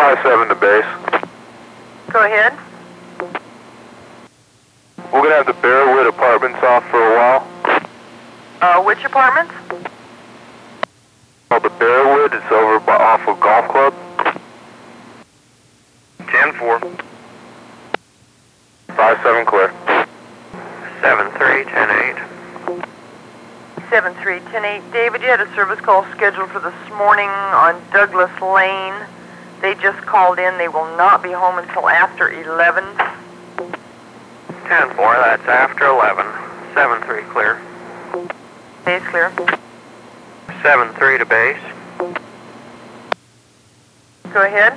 5-7 to base. Go ahead. We're gonna have the Bearwood Apartments off for a while. Which apartments? The Bearwood is over off of Golf Club. 10-4. 5-7 clear. 7-3, 10-8. 7-3, 10-8. David, you had a service call scheduled for this morning on Douglas Lane. They just called in. They will not be home until after 11. 10-4, that's after 11. 7-3 clear. Base clear. 7-3 to base. Go ahead.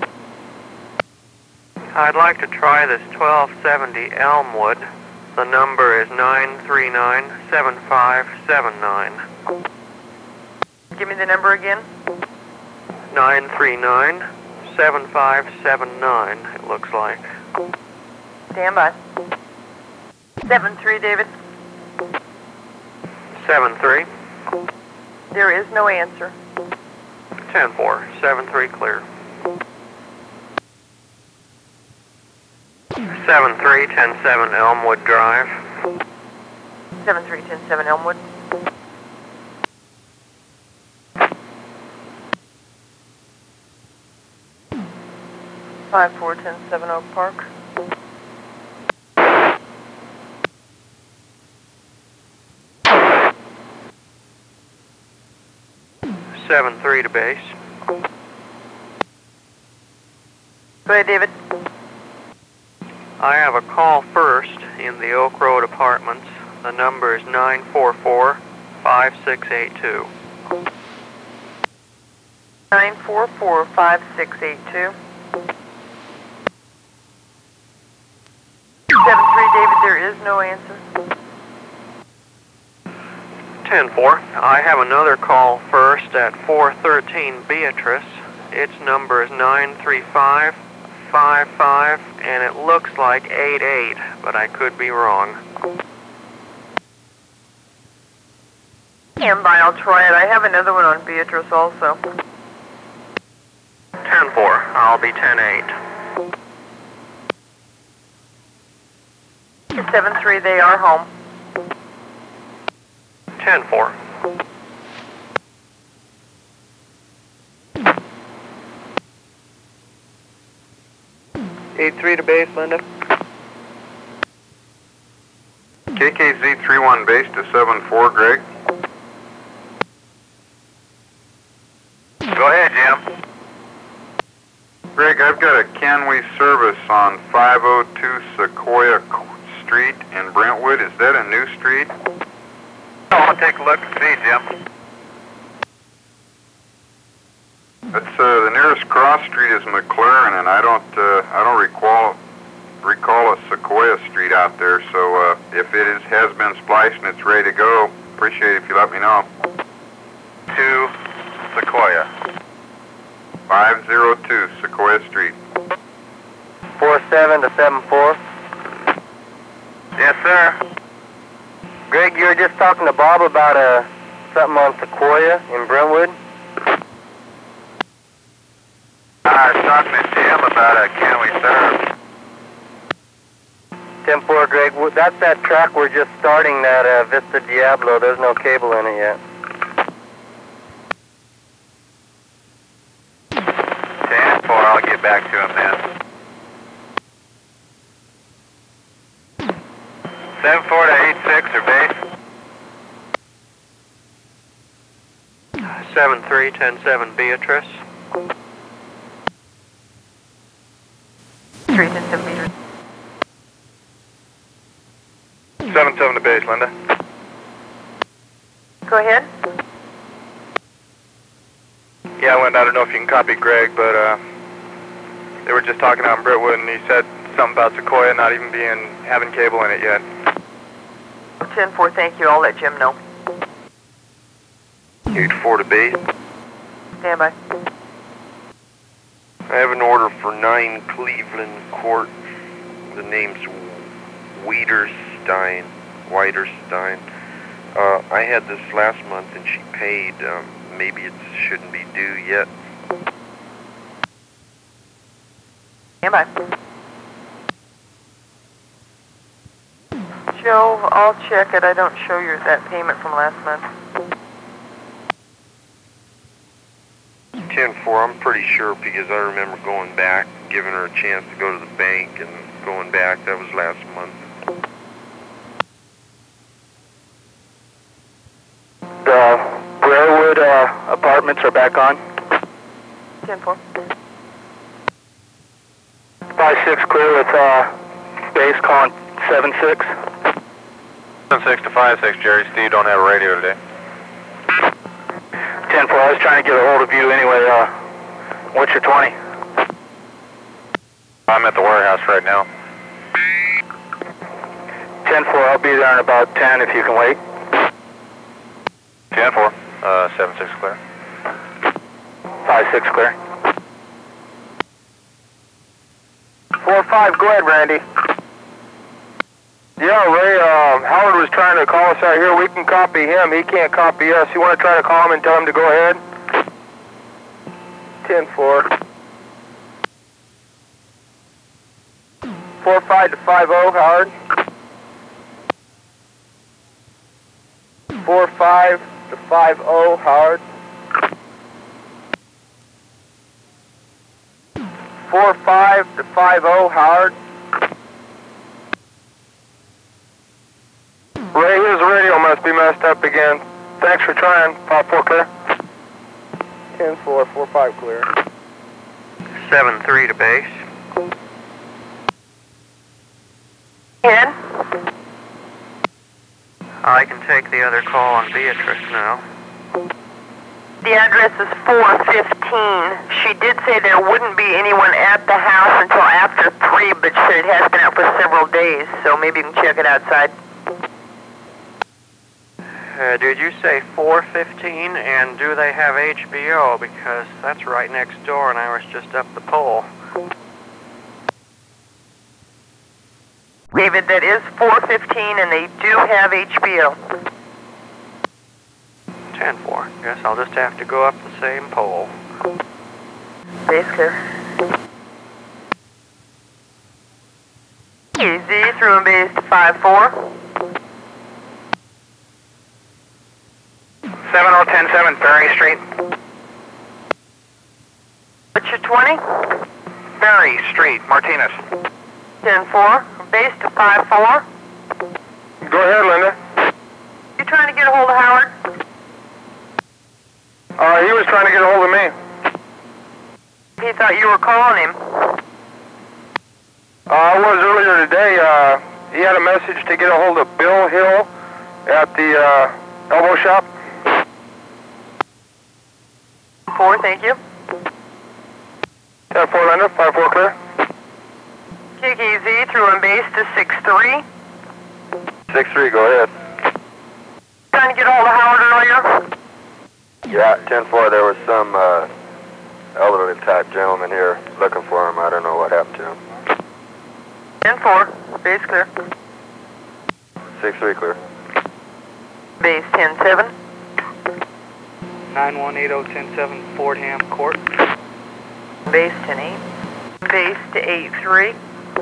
I'd like to try this 1270 Elmwood. The number is 939-7579. Give me the number again. 939-7579, it looks like. Stand by. 7-3, David. 7-3. There is no answer. 10-4, 7-3 clear. 7-3, 10-7 Elmwood Drive. 7-3, 10-7 Elmwood. Five 4 10-7 Oak Park. 7-3 to base. Go ahead, David. I have a call first in the Oak Road Apartments. The number is 944-5682. 944-5682. 7-3, David, there is no answer. 10-4. I have another call first at 413 Beatrice. Its number is 935-55, and it looks like 88, but I could be wrong. Stand by, I'll try it. I have another one on Beatrice also. 10-4. I'll be 10-8. 7-3, they are home. 10-4. 8-3 to base, Linda. KKZ-31 base to 7-4, Greg. Go ahead, Jim. Greg, I've got a Canway service on 502 Sequoia Street in Brentwood. Is that a new street? I'll take a look and see, Jim. That's the nearest cross street is McLaren, and I don't recall a Sequoia Street out there. So if it has been spliced and it's ready to go, appreciate it if you let me know. 2 Sequoia. 502 Sequoia Street. 47 to 74. Yes, sir. Greg, you were just talking to Bob about something on Sequoia in Brentwood. I was talking to Jim about a Canway serve. 10-4, Greg. That's that track we're just starting, that Vista Diablo. There's no cable in it yet. 10-4, I'll get back to him then. 7-4 to 8-6 or base. 7-3, 10-7 Beatrice. 3 10-7 Beatrice. 7-7 to base, Linda. Go ahead. Yeah, Linda, I don't know if you can copy Greg, but they were just talking out in Brentwood, and he said something about Sequoia not even having cable in it yet. 10-4, thank you. I'll let Jim know. 8-4 to base. Stand by. I have an order for 9 Cleveland Court. The name's Wiederstein. I had this last month and she paid. Maybe it shouldn't be due yet. Stand by. Joe, I'll check it. I don't show you that payment from last month. 10-4, I'm pretty sure because I remember going back, giving her a chance to go to the bank and going back. That was last month. The Briarwood apartments are back on. 10-4. 5-6 clear with base calling 7-6. 7-6 to 5-6, Jerry. Steve don't have a radio today. 10-4, I was trying to get a hold of you anyway. What's your 20? I'm at the warehouse right now. 10-4, I'll be there in about 10 if you can wait. 10-4, 7-6 clear. 5-6 clear. 4-5, go ahead, Randy. Yeah, Ray, Howard was trying to call us out here. We can copy him. He can't copy us. You want to try to call him and tell him to go ahead? 10-4. 4-5 to 5-0, Howard. 4-5 to 5-0, Howard. 4-5 to 5-0, Howard. Ray, his radio must be messed up again. Thanks for trying. 5-4 clear. 10-4, 4-5 clear. 7-3 to base. Ken? I can take the other call on Beatrice now. The address is 415. She did say there wouldn't be anyone at the house until after 3, but she said it has been out for several days, so maybe you can check it outside. Did you say 415, and do they have HBO? Because that's right next door and I was just up the pole. David, that is 415 and they do have HBO. 10-4. Guess I'll just have to go up the same pole. Base clear. Easy, through and base to 5-4. 7010-7 Berry Street. What's your 20? Berry Street, Martinez. 10-4. Base to 5-4. Go ahead, Linda. You trying to get a hold of Howard? He was trying to get a hold of me. He thought you were calling him. I was earlier today. He had a message to get a hold of Bill Hill at the elbow shop. 4, thank you. 10-4, Linda. 5-4 clear. Kick easy, through and base to 6-3. 6-3, go ahead. Trying to get a hold of Howard earlier? Yeah, 10-4, there was some elderly type gentleman here looking for him. I don't know what happened to him. 10-4. Base clear. 6-3 clear. Base 10-7. 9180-107 Fordham Court. Base 10-8. Base to 8-3.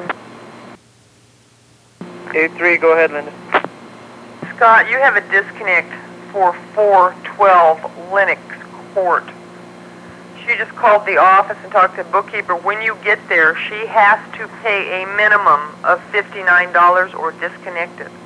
8-3, go ahead, Linda. Scott, you have a disconnect for 412 Lennox Court. She just called the office and talked to the bookkeeper. When you get there, she has to pay a minimum of $59 or disconnect it.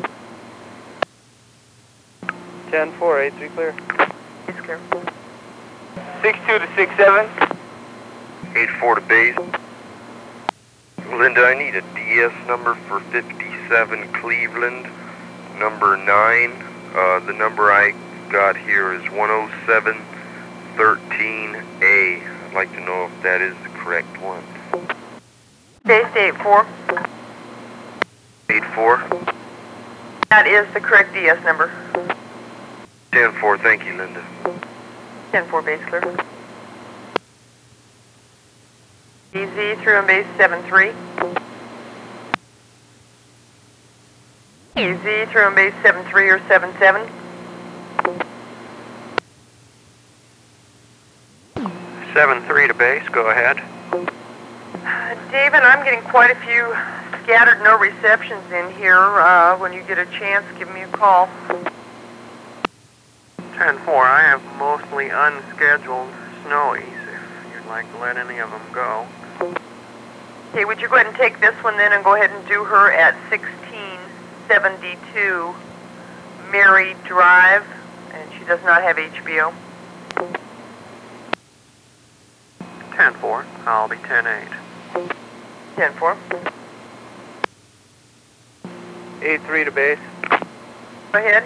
10-4, 8-3 clear. It's clear. 6-2 to 6-7. 8-4 to base. Linda, I need a DS number for 57 Cleveland, number 9. The number I got here is 10713A. I'd like to know if that is the correct one. Base to 8-4. 8-4. That is the correct DS number. 10-4, thank you, Linda. 10-4 base clear. Easy, through and base 7-3. Easy, through and base 7-3 or 7-7. 7-3 to base, go ahead. David, I'm getting quite a few scattered no receptions in here. When you get a chance, give me a call. 10-4, I have mostly unscheduled snowies, if you'd like to let any of them go. Okay, would you go ahead and take this one then and go ahead and do her at 1672 Mary Drive, and she does not have HBO. 10-4, I'll be 10-8. 10-4. 8-3 to base. Go ahead.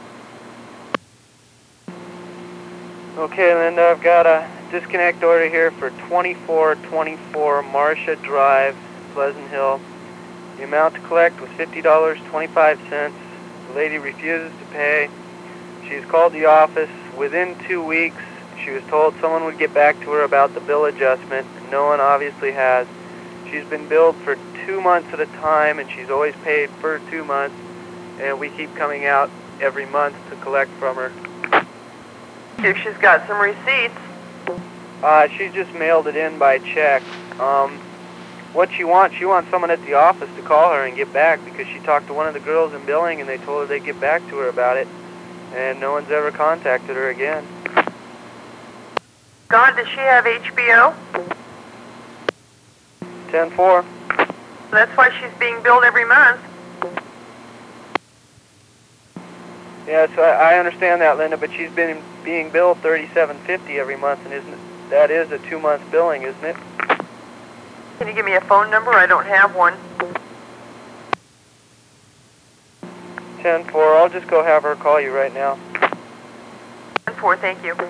Okay, Linda, I've got a disconnect order here for 2424 Marcia Drive, Pleasant Hill. The amount to collect was $50.25. The lady refuses to pay. She's called the office. Within 2 weeks, she was told someone would get back to her about the bill adjustment, and no one obviously has. She's been billed for 2 months at a time, and she's always paid for 2 months, and we keep coming out every month to collect from her. If she's got some receipts. She just mailed it in by check. What she wants someone at the office to call her and get back, because she talked to one of the girls in billing and they told her they'd get back to her about it, and no one's ever contacted her again. God, does she have HBO? 10-4. That's why she's being billed every month. Yes, I understand that, Linda, but she's been being billed $37.50 every month, and that is a 2-month billing, isn't it? Can you give me a phone number? I don't have one. 10-4. I'll just go have her call you right now. 10-4, thank you.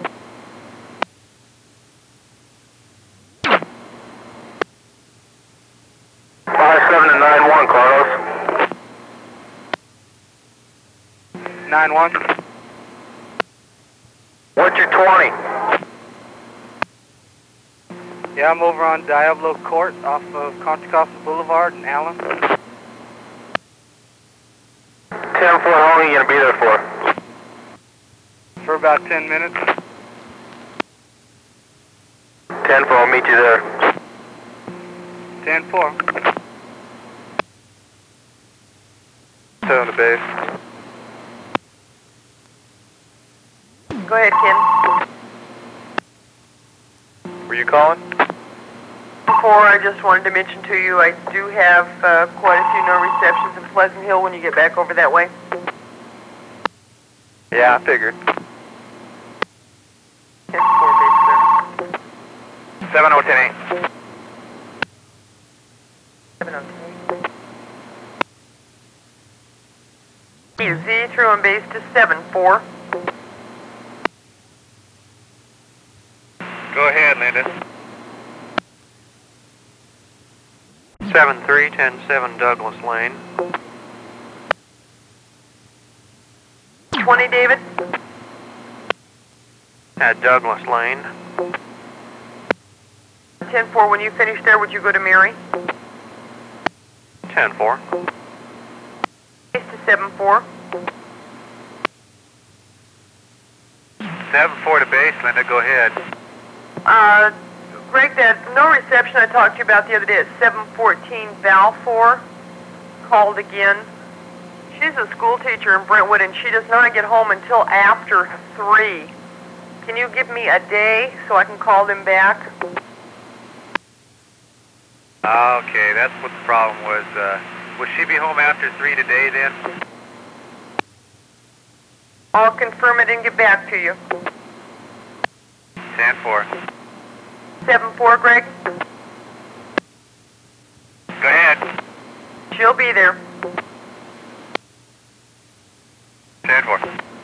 Seven and 9-1, Carlos. 9-1. What's your 20? Yeah, I'm over on Diablo Court off of Contra Costa Boulevard in Allen. 10-4, how long are you going to be there for? For about 10 minutes. 10-4, I'll meet you there. 10-4. 7 to base. Go ahead, Ken. Were you calling? Before, I just wanted to mention to you, I do have quite a few no receptions in Pleasant Hill when you get back over that way. Yeah, I figured. 10-4, base there. 7010-8. 7-0-10. Z through on base to 7-4. Go ahead, Linda. 7310-7 Douglas Lane. 20, David. At Douglas Lane. 10-4, when you finish there, would you go to Mary? 10-4. Base to 7-4. 7-4 to base, Linda. Go ahead. Greg, that no reception I talked to you about the other day at 714 Balfour called again. She's a school teacher in Brentwood, and she does not get home until after 3. Can you give me a day so I can call them back? Okay, that's what the problem was. Will she be home after 3 today, then? I'll confirm it and get back to you. 10-4. 7-4, Greg? Go ahead. She'll be there. 10-4.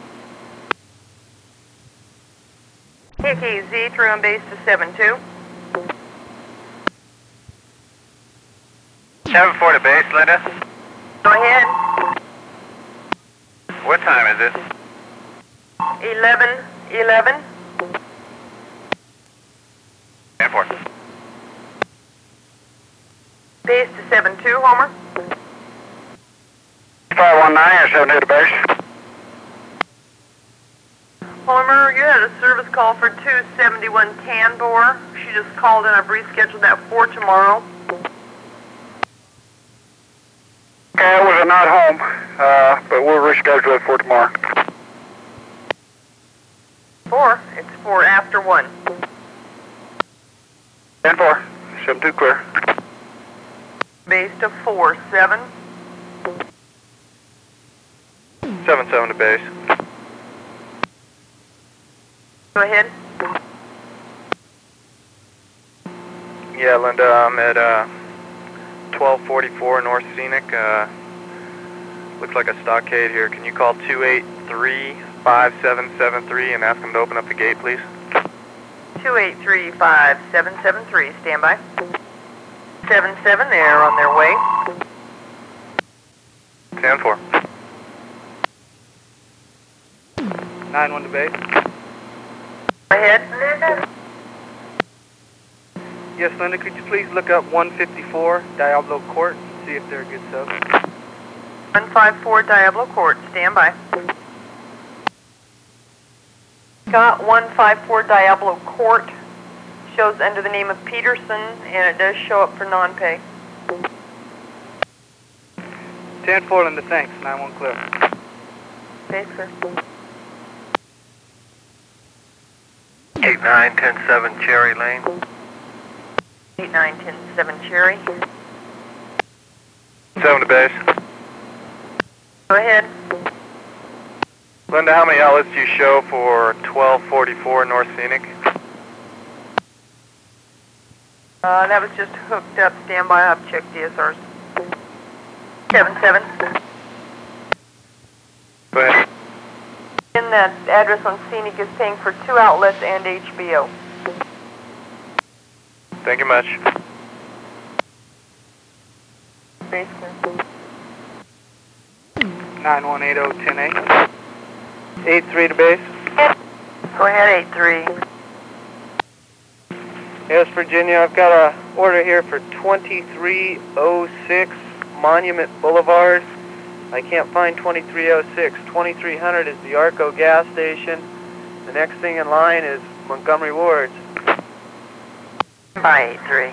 KKZ through on base to 7-2. 7-4 to base, Linda. Go ahead. What time is it? 11:11. 10-4. Base to 7-2, Homer. 519 or 72 to base. Homer, you had a service call for 271 Tanbor. She just called in. I've rescheduled that for tomorrow. not home, but we'll reschedule it for tomorrow. 4. It's 4 after 1. 10-4. 7-2 clear. Base to 4. 7. 7-7 to base. Go ahead. Yeah, Linda, I'm at 1244 North Scenic. Looks like a stockade here. Can you call 283-5773 and ask them to open up the gate, please? 283-5773. Stand by. 77. They're on their way. 10-4. 9-1 to base. Go ahead. Yes, Linda, could you please look up 154 Diablo Court, see if they're a good sub? 154 Diablo Court. Stand by. Scott, 154 Diablo Court shows under the name of Peterson, and it does show up for non-pay. 10-4, Linda, thanks. 9-1 clear. Base clear. 89-10-7 Cherry Lane. 89-10-7 Cherry. 7 to base. Go ahead. Linda, how many outlets do you show for 1244 North Scenic? That was just hooked up. Stand by. I've checked DSRs. 7-7. Go ahead. And that address on Scenic is paying for 2 outlets and HBO. Thank you much. Base clear. 9180-10-8. 8-3 to base. Go ahead, 83. Yes, Virginia, I've got a order here for 2306 Monument Boulevard. I can't find 2306. 2300 is the Arco gas station. The next thing in line is Montgomery Wards. By 83.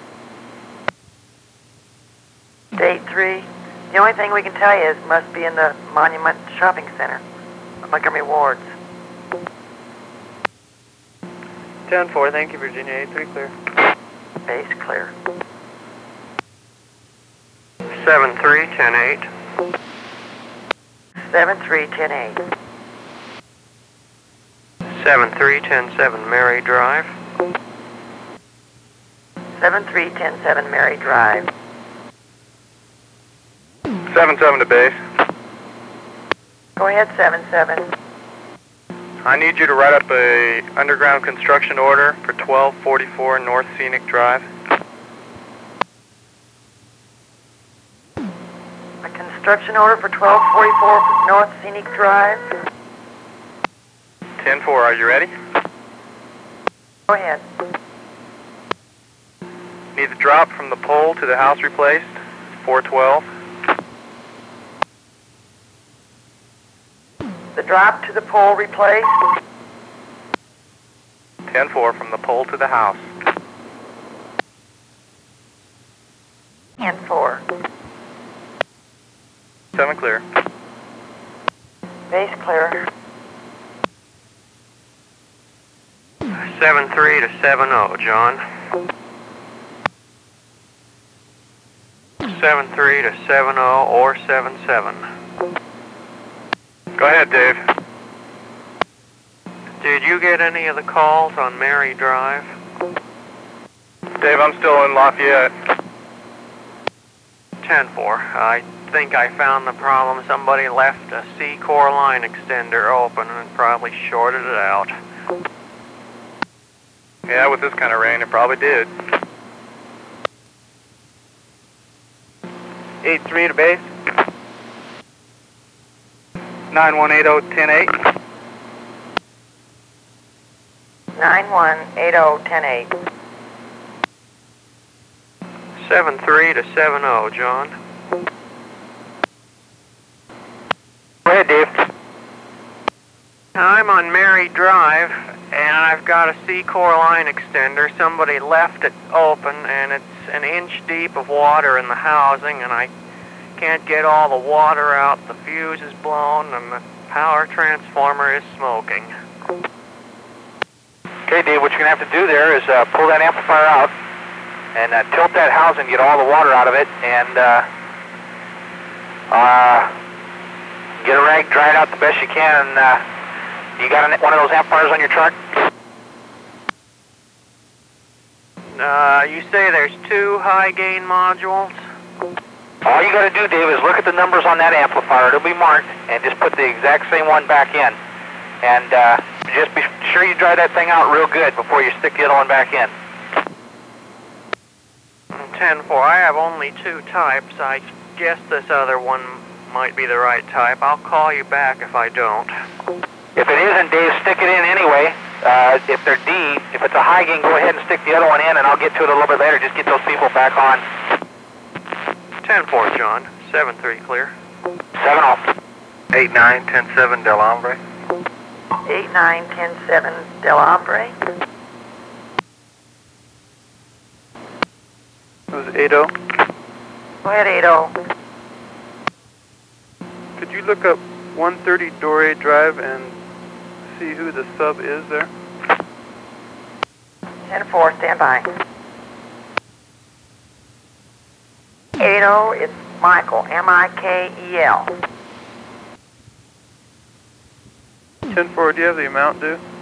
83. The only thing we can tell you is it must be in the Monument Shopping Center, Montgomery Wards. 10-4, thank you, Virginia. 8-3 clear. Base clear. 73-10-8. 73-10-8. 73-10-7 Mary Drive. 73-10-7 Mary Drive. 7-7 to base. Go ahead, 7-7. I need you to write up a underground construction order for 1244 North Scenic Drive. A construction order for 1244 North Scenic Drive. 10-4, are you ready? Go ahead. Need the drop from the pole to the house replaced. 412. The drop to the pole replaced. 10-4 from the pole to the house. And 4. 7 clear. Base clear. 73 to 70, John. 73 to 70 or 77. Go ahead, Dave. Did you get any of the calls on Mary Drive? Dave, I'm still in Lafayette. 10-4. I think I found the problem. Somebody left a C-core line extender open and probably shorted it out. Yeah, with this kind of rain, it probably did. 8-3 to base. 9180-10-8. 9180-10-8. 73 to 70, John. Go ahead, Dave. I'm on Mary Drive, and I've got a C-core line extender. Somebody left it open, and it's an inch deep of water in the housing, and I Can't get all the water out, the fuse is blown, and the power transformer is smoking. Okay, Dave, what you're going to have to do there is pull that amplifier out and tilt that housing, get all the water out of it, and get a rag, dry it out the best you can. You got one of those amplifiers on your truck? You say there's 2 high gain modules? All you got to do, Dave, is look at the numbers on that amplifier. It'll be marked, and just put the exact same one back in. And just be sure you dry that thing out real good before you stick the other one back in. 10-4, I have only 2 types. I guess this other one might be the right type. I'll call you back if I don't. If it isn't, Dave, stick it in anyway. If they're D, if it's a high gain, go ahead and stick the other one in, and I'll get to it a little bit later. Just get those people back on. 10-4, John. 7-3, clear. 7-0. 8910-7 Del Hombre. 8910-7 Del Hombre. It was 80. Go ahead, 80. Could you look up 130 Dore Drive and see who the sub is there? 10-4, stand by. 80, it's Michael, Mikel. 10-4, do you have the amount due?